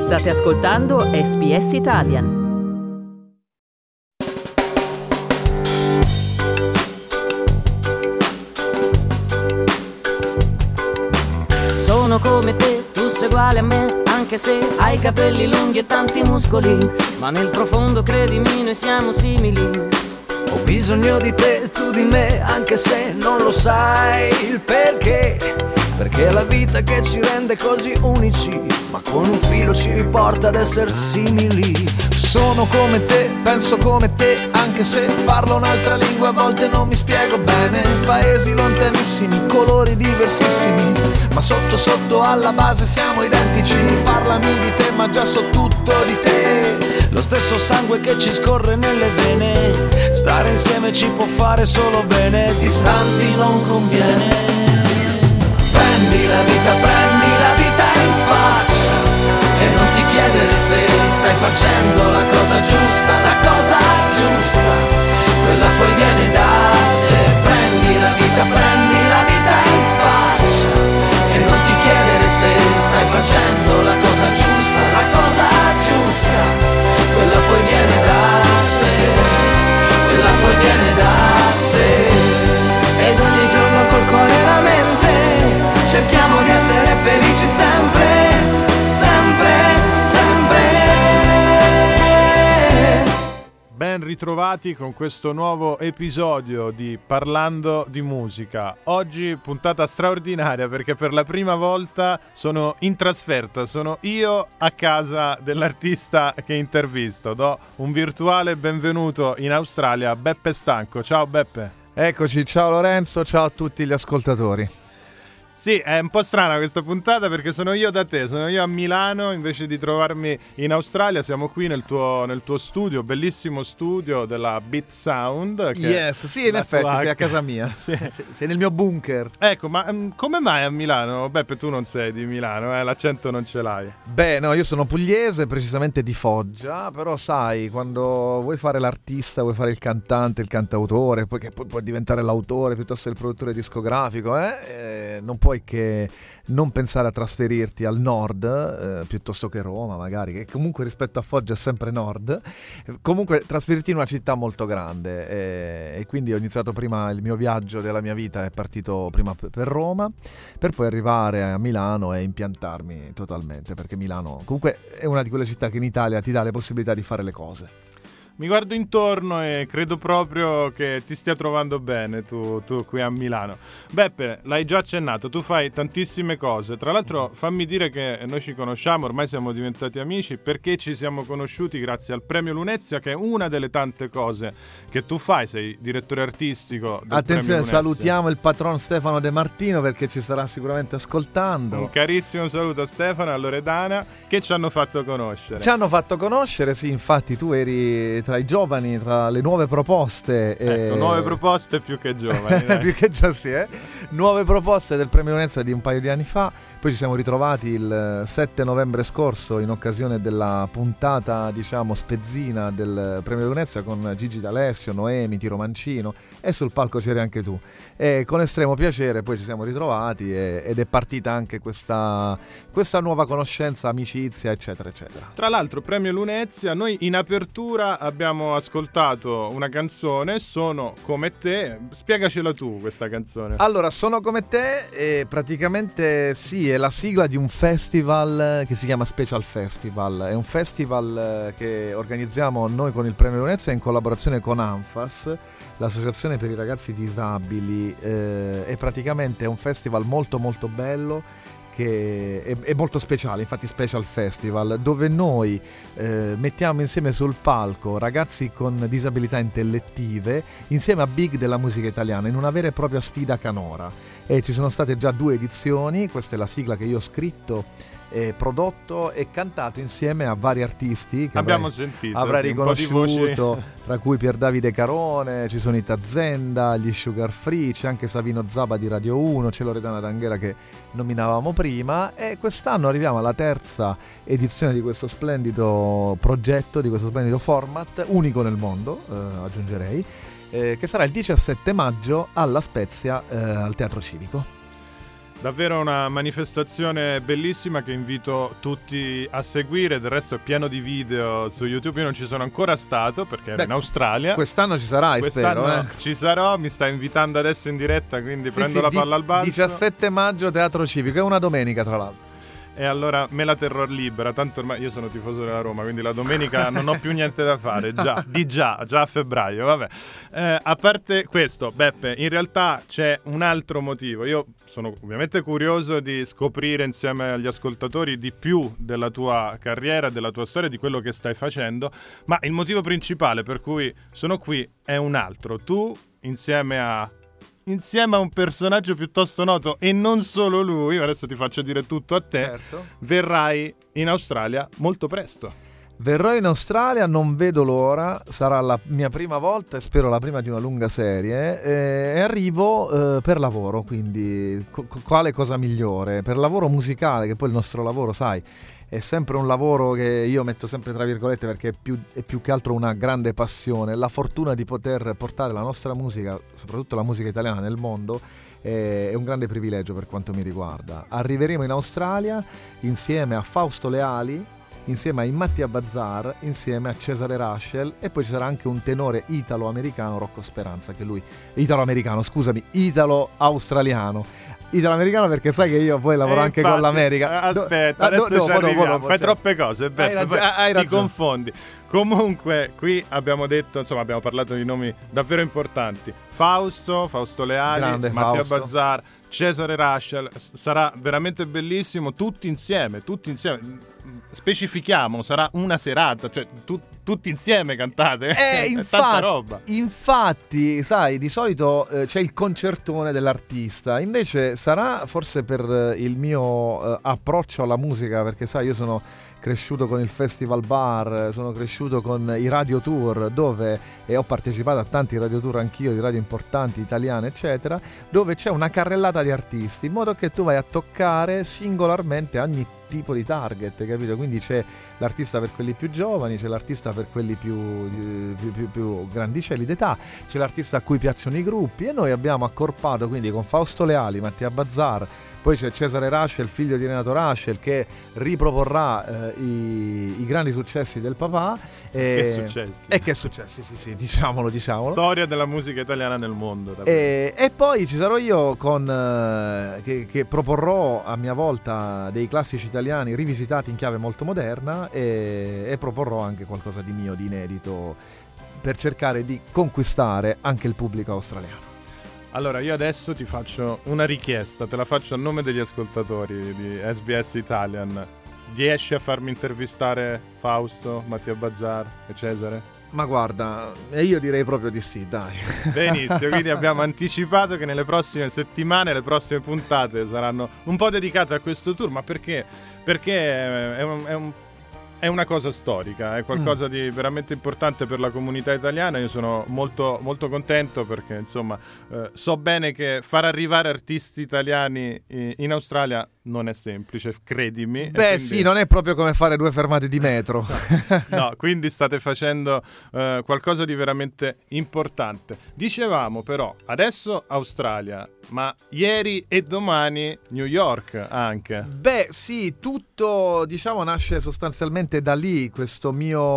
State ascoltando SBS Italian. Sono come te, tu sei uguale a me, anche se hai i capelli lunghi e tanti muscoli, ma nel profondo credimi noi siamo simili. Ho bisogno di te, tu di me, anche se non lo sai il perché. Perché è la vita che ci rende così unici, ma con un filo ci riporta ad essere simili. Sono come te, penso come te, anche se parlo un'altra lingua a volte non mi spiego bene. Paesi lontanissimi, colori diversissimi, ma sotto sotto alla base siamo identici. Parlami di te ma già so tutto di te. Lo stesso sangue che ci scorre nelle vene. Stare insieme ci può fare solo bene, distanti non conviene. Prendi la vita in faccia e non ti chiedere se stai facendo la cosa giusta, quella poi viene da sé. Prendi la vita in faccia e non ti chiedere se stai facendo la cosa giusta, quella poi viene da sé, quella poi viene da sé. Ed ogni giorno col cuore e la mente cerchiamo di essere felici sempre, sempre, sempre. Ben ritrovati con questo nuovo episodio di Parlando di Musica. Oggi puntata straordinaria perché per la prima volta sono in trasferta, sono io a casa dell'artista che intervisto. Do un virtuale benvenuto in Australia a Beppe Stanco. Ciao Beppe. Eccoci, ciao Lorenzo, ciao a tutti gli ascoltatori. Sì, è un po' strana questa puntata perché sono io da te, sono io a Milano invece di trovarmi in Australia. Siamo qui nel tuo studio, bellissimo studio della Beat Sound. Yes, sì, in effetti sei a casa mia, sì. Sei nel mio bunker. Ecco, ma come mai a Milano? Beppe, tu non sei di Milano, l'accento non ce l'hai. Beh, no, io sono pugliese, precisamente di Foggia, però sai, quando vuoi fare l'artista, vuoi fare il cantante, il cantautore, poi che puoi diventare l'autore piuttosto che il produttore discografico, non puoi che non pensare a trasferirti al nord piuttosto che Roma magari, che comunque rispetto a Foggia è sempre nord, comunque trasferirti in una città molto grande e quindi ho iniziato prima il mio viaggio della mia vita, è partito prima per Roma per poi arrivare a Milano e impiantarmi totalmente, perché Milano comunque è una di quelle città che in Italia ti dà le possibilità di fare le cose. Mi guardo intorno e credo proprio che ti stia trovando bene tu qui a Milano. Beppe, l'hai già accennato, tu fai tantissime cose. Tra l'altro fammi dire che noi ci conosciamo, ormai siamo diventati amici, perché ci siamo conosciuti grazie al Premio Lunezia, che è una delle tante cose che tu fai. Sei direttore artistico del Attenzione, Premio Lunezia. Salutiamo il patron Stefano De Martino perché ci starà sicuramente ascoltando. Un carissimo saluto a Stefano e a Loredana che ci hanno fatto conoscere. Ci hanno fatto conoscere, sì, infatti tu eri tra i giovani, tra le nuove proposte. Ecco, nuove proposte più che giovani. Più che già sì, nuove proposte del Premio Lunezia di un paio di anni fa. Poi ci siamo ritrovati il 7 novembre scorso in occasione della puntata, diciamo, spezzina del Premio Lunezia con Gigi D'Alessio, Noemi, Tiro Mancino, e sul palco c'eri anche tu. E con estremo piacere poi ci siamo ritrovati ed è partita anche questa nuova conoscenza, amicizia, eccetera, eccetera. Tra l'altro, Premio Lunezia, noi in apertura abbiamo ascoltato una canzone, Sono come te. Spiegacela tu questa canzone. Allora, Sono come te e praticamente sì, è la sigla di un festival che si chiama Special Festival. È un festival che organizziamo noi con il Premio Lunezia in collaborazione con ANFAS, l'associazione per i ragazzi disabili. È praticamente un festival molto molto bello, che è molto speciale, infatti Special Festival, dove noi mettiamo insieme sul palco ragazzi con disabilità intellettive insieme a big della musica italiana in una vera e propria sfida canora. E ci sono state già 2 edizioni, questa è la sigla che io ho scritto, prodotto e cantato insieme a vari artisti che abbiamo sentito, avrai sì, riconosciuto, tra cui Pier Davide Carone, ci sono i Tazenda, gli Sugar Free, c'è anche Savino Zaba di Radio 1, c'è Loredana D'Anghera che nominavamo prima, e quest'anno arriviamo alla 3ª edizione di questo splendido progetto, di questo splendido format, unico nel mondo, aggiungerei, che sarà il 17 maggio alla Spezia, al Teatro Civico. Davvero una manifestazione bellissima che invito tutti a seguire. Del resto è pieno di video su YouTube. Io non ci sono ancora stato perché ero in Australia. Quest'anno ci sarai, spero. Ci sarò, mi sta invitando adesso in diretta, quindi prendo la palla al balzo. 17 maggio Teatro Civico, è una domenica tra l'altro. E allora me la terrò libera, tanto ormai io sono tifoso della Roma, quindi la domenica non ho più niente da fare, già a febbraio, vabbè. A parte questo, Beppe, in realtà c'è un altro motivo. Io sono ovviamente curioso di scoprire insieme agli ascoltatori di più della tua carriera, della tua storia, di quello che stai facendo, ma il motivo principale per cui sono qui è un altro. Tu, insieme a un personaggio piuttosto noto, e non solo lui, adesso ti faccio dire tutto a te, certo, verrai in Australia molto presto. Verrò in Australia, non vedo l'ora, sarà la mia prima volta e spero la prima di una lunga serie, e arrivo per lavoro, quindi quale cosa migliore? Per lavoro musicale, che poi il nostro lavoro, sai, è sempre un lavoro che io metto sempre tra virgolette perché è più che altro una grande passione. La fortuna di poter portare la nostra musica, soprattutto la musica italiana, nel mondo è un grande privilegio per quanto mi riguarda. Arriveremo in Australia insieme a Fausto Leali, insieme a Mattia Bazzar, insieme a Cesare Raschel, e poi ci sarà anche un tenore italo-americano, Rocco Speranza, che lui italo-australiano. Italo-americano perché sai che io poi lavoro anche con l'America. Aspetta, adesso ci arriviamo. Fai troppe cose, Beppe, hai ragione. Ti confondi. Comunque, qui abbiamo detto, insomma, abbiamo parlato di nomi davvero importanti. Fausto Leali, grande Mattia Fausto. Bazzar, Cesare Raschel. Sarà veramente bellissimo, tutti insieme. Specifichiamo, sarà una serata, cioè tutti insieme cantate. Tanta roba. Infatti, sai, di solito c'è il concertone dell'artista, invece sarà forse per il mio approccio alla musica, perché sai, io sono cresciuto con il Festival Bar, sono cresciuto con i radio tour, e ho partecipato a tanti radio tour anch'io, di radio importanti, italiane, eccetera, dove c'è una carrellata di artisti, in modo che tu vai a toccare singolarmente ogni tipo di target, capito? Quindi c'è l'artista per quelli più giovani, c'è l'artista per quelli più grandicelli d'età, c'è l'artista a cui piacciono i gruppi, e noi abbiamo accorpato quindi con Fausto Leali, Mattia Bazzar, poi c'è Cesare Raschel, figlio di Renato Raschel, che riproporrà i grandi successi del papà. Che successi? Sì, diciamolo. Storia della musica italiana nel mondo. E poi ci sarò io che proporrò a mia volta dei classici italiani rivisitati in chiave molto moderna, e proporrò anche qualcosa di mio, di inedito, per cercare di conquistare anche il pubblico australiano. Allora, io adesso ti faccio una richiesta, te la faccio a nome degli ascoltatori di SBS Italian. Riesci a farmi intervistare Fausto, Mattia Bazzar e Cesare? Ma guarda, io direi proprio di sì, dai. Benissimo, quindi abbiamo anticipato che nelle prossime settimane, le prossime puntate saranno un po' dedicate a questo tour, ma perché? Perché è una cosa storica, è qualcosa di veramente importante per la comunità italiana. Io sono molto, molto contento perché, insomma, so bene che far arrivare artisti italiani in Australia non è semplice, credimi. Quindi... sì, non è proprio come fare 2 fermate di metro. No, quindi state facendo qualcosa di veramente importante. Dicevamo però, adesso Australia, ma ieri e domani New York anche. Sì, tutto, diciamo, nasce sostanzialmente da lì, questa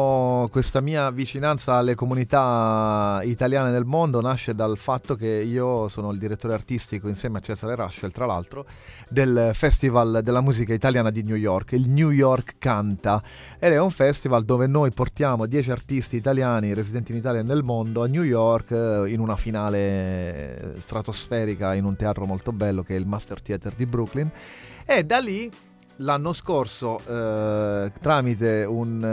mia vicinanza alle comunità italiane del mondo nasce dal fatto che io sono il direttore artistico, insieme a Cesare Raschel, tra l'altro, del Festival della musica italiana di New York, il New York Canta, ed è un festival dove noi portiamo 10 artisti italiani residenti in Italia e nel mondo a New York in una finale stratosferica in un teatro molto bello che è il Master Theater di Brooklyn, e da lì l'anno scorso tramite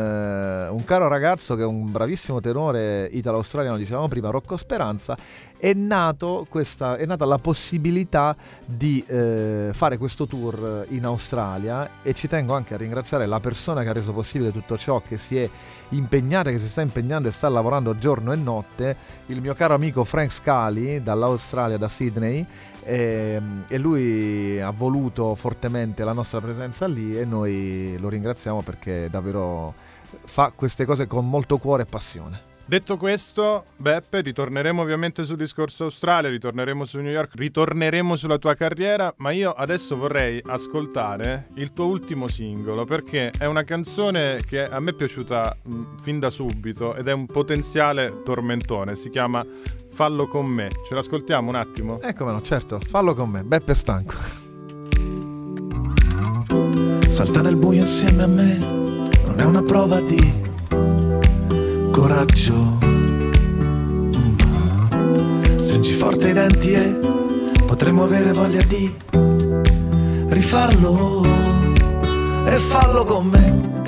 un caro ragazzo che è un bravissimo tenore italo-australiano, dicevamo prima, Rocco Speranza, è nata la possibilità di fare questo tour in Australia, e ci tengo anche a ringraziare la persona che ha reso possibile tutto ciò, che si è impegnata, che si sta impegnando e sta lavorando giorno e notte, il mio caro amico Frank Scali dall'Australia, da Sydney, e lui ha voluto fortemente la nostra presenza lì, e noi lo ringraziamo perché davvero fa queste cose con molto cuore e passione. Detto questo, Beppe, ritorneremo ovviamente sul discorso Australia, ritorneremo su New York, ritorneremo sulla tua carriera, ma io adesso vorrei ascoltare il tuo ultimo singolo, perché è una canzone che a me è piaciuta fin da subito ed è un potenziale tormentone, si chiama Fallo con me. Ce l'ascoltiamo un attimo? Come no, certo, Fallo con me, Beppe Stanco. Salta nel buio insieme a me non è una prova di coraggio. Stringi forte i denti e potremmo avere voglia di rifarlo. E fallo con me.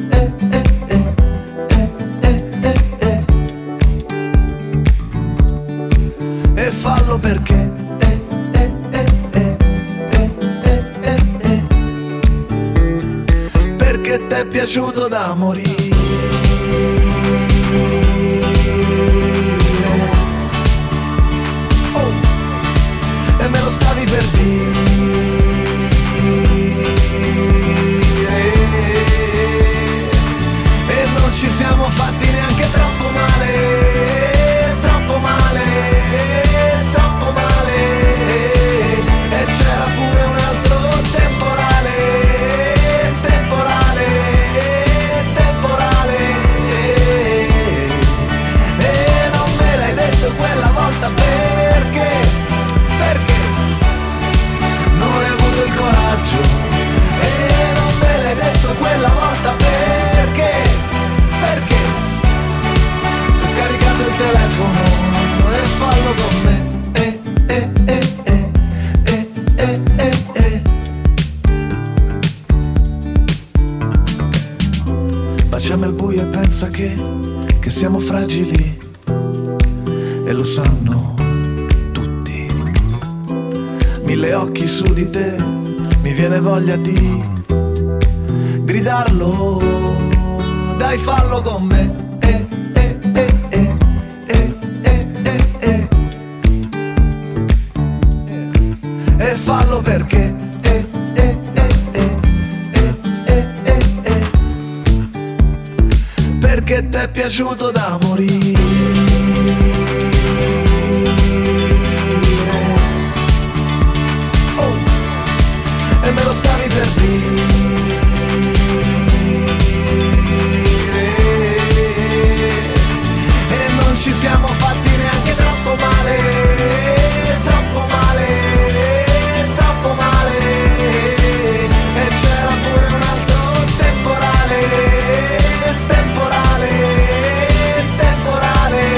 E fallo perché perché t'è piaciuto da morire. E me lo stavi per dire. E non ci siamo fatti neanche troppo male, troppo male, troppo male. E c'era pure un altro temporale, temporale, temporale. E non me l'hai detto quella volta perché? Perché non hai avuto il coraggio. E non me l'hai detto quella volta perché? Perché si è scaricato il telefono e fallo con me. Baciami al buio e pensa che siamo fragili e lo sanno tutti. Mille occhi su di te, mi viene voglia di gridarlo. Dai, fallo con me. E fallo perché perché t'è piaciuto da morire. E me lo stavi per dire. E non ci siamo fatti neanche troppo male, troppo male, troppo male. E c'era pure un altro temporale, temporale, temporale.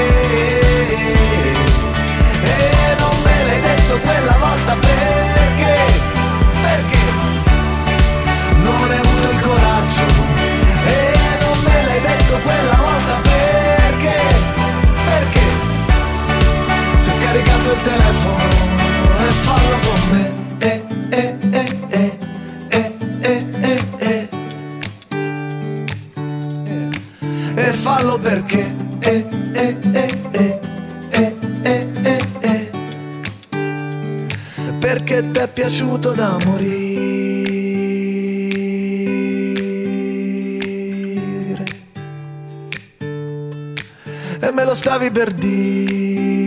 E non me l'hai detto quella volta perché? Perché non hai avuto il coraggio. E non me l'hai detto quella volta perché? Perché si è scaricato il telefono e fallo con me. E fallo perché perché t'è piaciuto da morire. E me lo stavi per dire.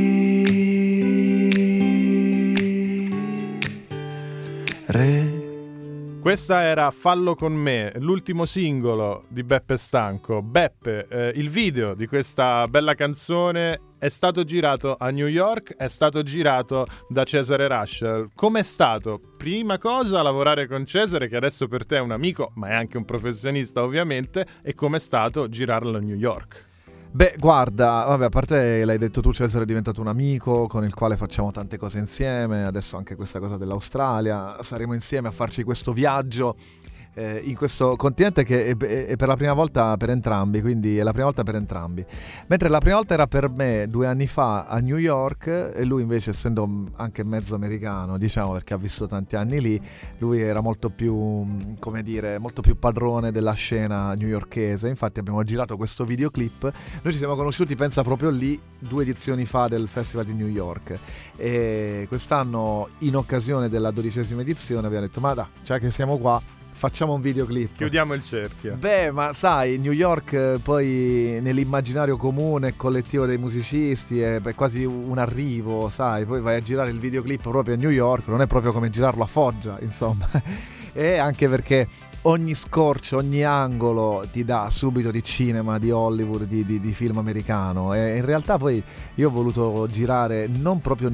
Questa era Fallo con me, l'ultimo singolo di Beppe Stanco. Beppe, il video di questa bella canzone è stato girato a New York, è stato girato da Cesare Rush. Com'è stato, prima cosa, lavorare con Cesare, che adesso per te è un amico, ma è anche un professionista ovviamente, e com'è stato girarlo a New York? Beh, guarda, vabbè, a parte l'hai detto tu, Cesare è diventato un amico con il quale facciamo tante cose insieme, adesso anche questa cosa dell'Australia, saremo insieme a farci questo viaggio in questo continente che è per la prima volta per entrambi, quindi è la prima volta per entrambi. Mentre la prima volta era per me 2 anni fa a New York, e lui invece, essendo anche mezzo americano, diciamo, perché ha vissuto tanti anni lì, lui era molto più, come dire, molto più padrone della scena newyorkese. Infatti abbiamo girato questo videoclip. Noi ci siamo conosciuti, pensa, proprio lì 2 edizioni fa del Festival di New York, e quest'anno, in occasione della 12ª edizione, abbiamo detto: ma dai, già che siamo qua, Facciamo un videoclip. Chiudiamo il cerchio. Beh, ma sai, New York poi nell'immaginario comune collettivo dei musicisti è quasi un arrivo, sai, poi vai a girare il videoclip proprio a New York, non è proprio come girarlo a Foggia, insomma. E anche perché ogni scorcio, ogni angolo ti dà subito di cinema, di Hollywood, di film americano. E in realtà poi io ho voluto girare non proprio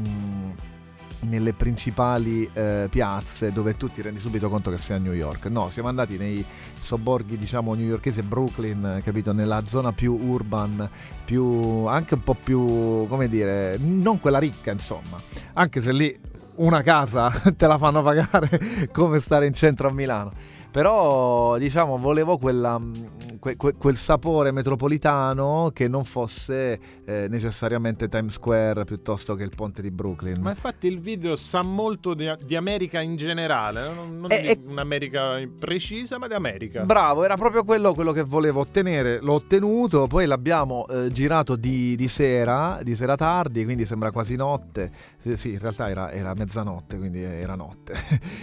nelle principali piazze dove tu ti rendi subito conto che sei a New York. No, siamo andati nei sobborghi, diciamo, newyorkese, Brooklyn, capito? Nella zona più urban, più anche un po' più, come dire, non quella ricca, insomma. Anche se lì una casa te la fanno pagare come stare in centro a Milano. Però, diciamo, volevo quel sapore metropolitano che non fosse necessariamente Times Square piuttosto che il ponte di Brooklyn. Ma infatti il video sa molto di America in generale, non di un'America precisa, ma di America. Bravo, era proprio quello che volevo ottenere. L'ho ottenuto, poi l'abbiamo girato di sera tardi, quindi sembra quasi notte. Sì, in realtà era mezzanotte, quindi era notte.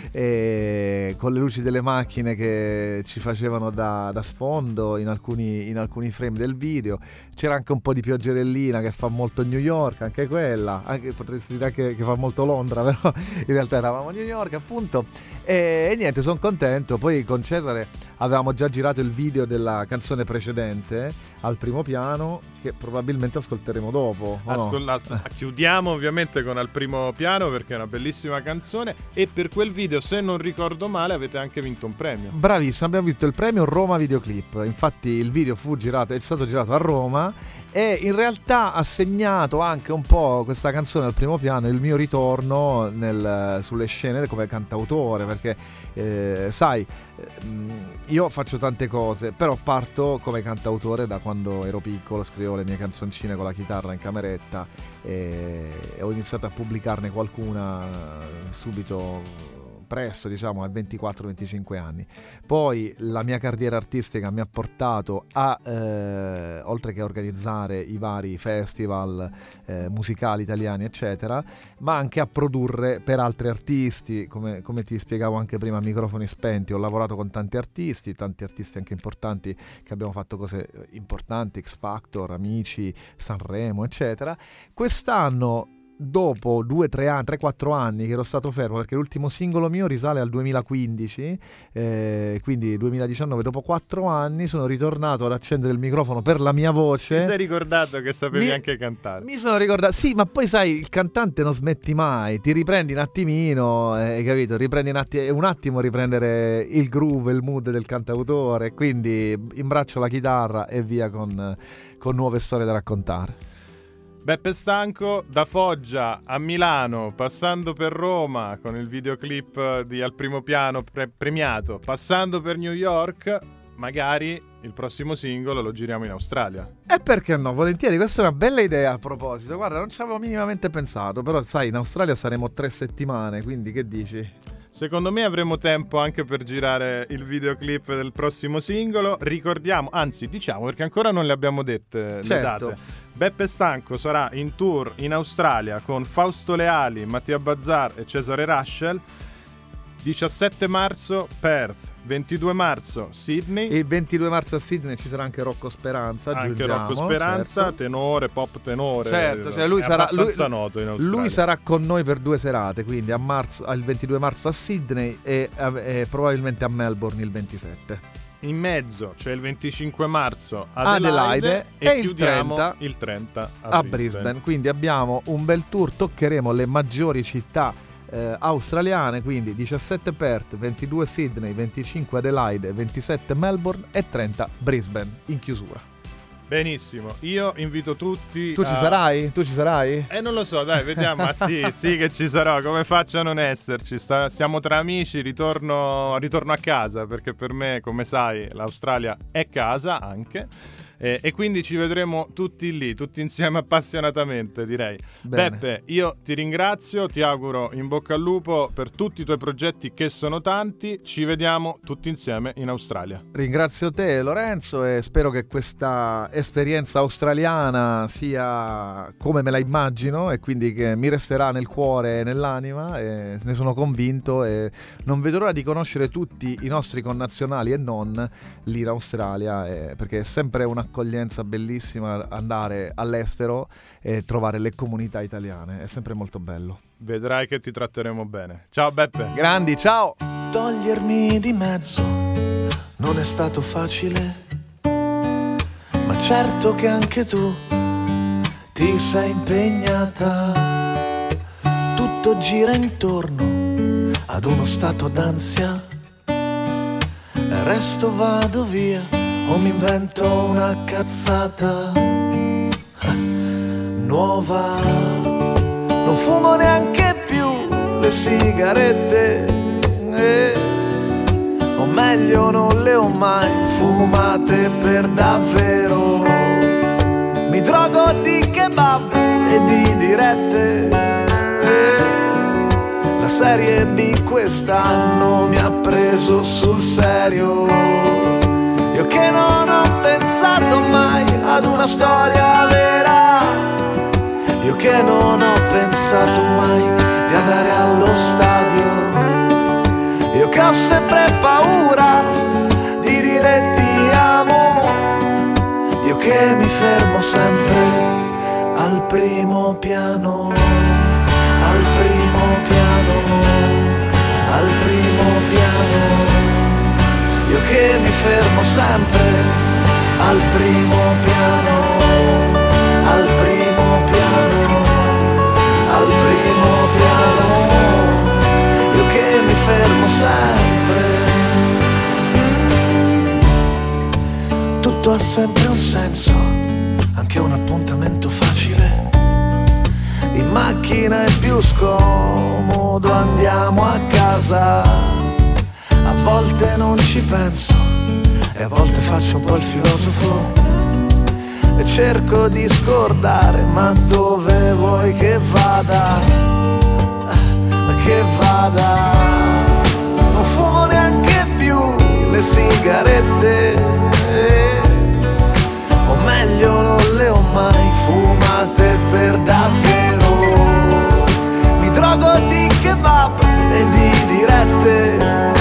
E con le luci delle macchine che ci facevano da sfondo in alcuni frame del video. C'era anche un po' di pioggerellina che fa molto New York, anche quella, anche potresti dire che fa molto Londra, però in realtà eravamo a New York, appunto. E niente, sono contento. Poi con Cesare avevamo già girato il video della canzone precedente al primo piano, che probabilmente ascolteremo dopo. Chiudiamo ovviamente con Al primo piano, perché è una bellissima canzone, e per quel video, se non ricordo male, avete anche vinto un premio. Bravissimo, abbiamo vinto il premio Roma Videoclip. Infatti il video è stato girato a Roma, e in realtà ha segnato anche un po' questa canzone Al primo piano il mio ritorno sulle scene come cantautore, perché sai, io faccio tante cose, però parto come cantautore da quando ero piccolo, scrivevo le mie canzoncine con la chitarra in cameretta e ho iniziato a pubblicarne qualcuna subito presto, diciamo a 24-25 anni. Poi la mia carriera artistica mi ha portato a oltre che a organizzare i vari festival musicali italiani eccetera, ma anche a produrre per altri artisti, come ti spiegavo anche prima a microfoni spenti. Ho lavorato con tanti artisti anche importanti, che abbiamo fatto cose importanti, X Factor, Amici, Sanremo eccetera. Quest'anno, dopo 3-4 anni che ero stato fermo, perché l'ultimo singolo mio risale al 2015, quindi 2019, dopo 4 anni sono ritornato ad accendere il microfono per la mia voce. Ti sei ricordato che sapevi anche cantare? Mi sono ricordato, sì, ma poi sai, il cantante non smetti mai, ti riprendi un attimino, hai capito? Riprendi un attimo riprendere il groove, il mood del cantautore, quindi imbraccio la chitarra e via con nuove storie da raccontare. Beppe Stanco, da Foggia a Milano, passando per Roma con il videoclip di Al primo piano premiato, passando per New York, magari il prossimo singolo lo giriamo in Australia. E perché no, volentieri, questa è una bella idea a proposito. Guarda, non ci avevo minimamente pensato, però sai, in Australia saremo 3 settimane, quindi che dici? Secondo me avremo tempo anche per girare il videoclip del prossimo singolo. Ricordiamo, anzi diciamo, perché ancora non le abbiamo dette, certo, le date. Beppe Stanco sarà in tour in Australia con Fausto Leali, Mattia Bazzar e Cesare Russell. 17 marzo Perth, 22 marzo Sydney. Il 22 marzo a Sydney ci sarà anche Rocco Speranza. Anche Rocco Speranza, certo. Tenore, pop tenore. Certo, cioè lui sarà noto in Australia. Lui sarà con noi per 2 serate, quindi al 22 marzo a Sydney e probabilmente a Melbourne il 27. In mezzo c'è il 25 marzo Adelaide e chiudiamo il 30 a Brisbane. Quindi abbiamo un bel tour, toccheremo le maggiori città australiane, quindi 17 Perth, 22 Sydney, 25 Adelaide, 27 Melbourne e 30 Brisbane in chiusura. Benissimo, io invito tutti. Tu ci sarai? Tu ci sarai? Non lo so, dai, vediamo. Ma sì che ci sarò. Come faccio a non esserci? Siamo tra amici, ritorno a casa, perché per me, come sai, l'Australia è casa anche. e quindi ci vedremo tutti lì, tutti insieme appassionatamente, direi. Bene. Beppe, io ti ringrazio, ti auguro in bocca al lupo per tutti i tuoi progetti, che sono tanti. Ci vediamo tutti insieme in Australia. Ringrazio te, Lorenzo, e spero che questa esperienza australiana sia come me la immagino, e quindi che mi resterà nel cuore e nell'anima, e ne sono convinto, e non vedo l'ora di conoscere tutti i nostri connazionali e non lì in Australia, perché è sempre un'accoglienza bellissima andare all'estero e trovare le comunità italiane, è sempre molto bello. Vedrai che ti tratteremo bene. Ciao Beppe. Grandi, ciao! Togliermi di mezzo non è stato facile, ma certo che anche tu ti sei impegnata. Tutto gira intorno ad uno stato d'ansia, e resto vado via o mi invento una cazzata nuova. Non fumo neanche più le sigarette, o meglio non le ho mai fumate per davvero. Mi drogo di kebab e di dirette, la Serie B quest'anno mi ha preso sul serio. Io che non ho pensato mai ad una storia vera, io che non ho pensato mai di andare allo stadio, io che ho sempre paura di dire ti amo, io che mi fermo sempre al primo piano, al primo piano, al primo piano, io che mi fermo sempre al primo piano, al primo piano, al primo piano, io che mi fermo sempre. Tutto ha sempre un senso, anche un appuntamento facile. In macchina è più scomodo, andiamo a casa. A volte non ci penso e a volte faccio un po' il filosofo e cerco di scordare, ma dove vuoi che vada? Che vada? Non fumo neanche più le sigarette, o meglio non le ho mai fumate per davvero. Mi drogo di kebab e di dirette,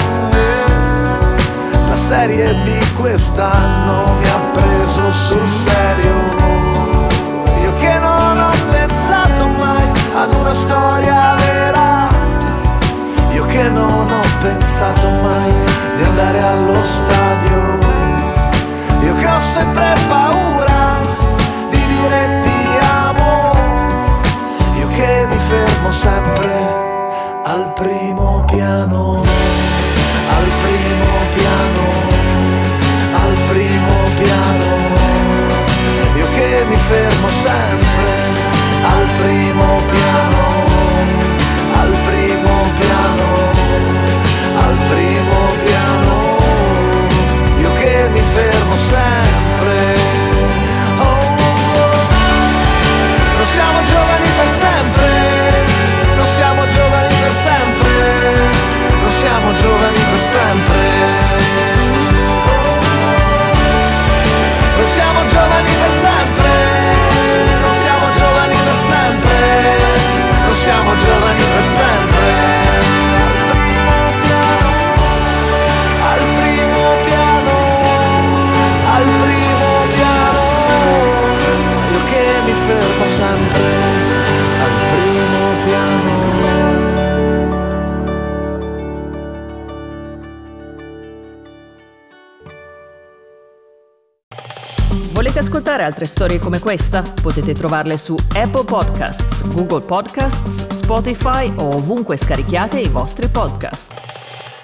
la Serie B quest'anno mi ha preso sul serio. Io che non ho pensato mai ad una storia vera, io che non ho pensato mai di andare allo stadio, io che ho sempre paura di dire ti amo, io che mi fermo sempre al primo piano, al primo piano, al primo piano, io che mi fermo sempre al primo piano, al primo piano, al primo piano, io che mi fermo sempre. Oh, non siamo giovani per sempre, non siamo giovani per sempre, non siamo giovani per sempre, non siamo giovani per sempre, non siamo giovani per sempre, non siamo giovani per sempre. Al primo piano, al primo piano, io che mi fermo sempre al primo piano. Volete ascoltare altre storie come questa? Potete trovarle su Apple Podcasts, Google Podcasts, Spotify o ovunque scarichiate i vostri podcast.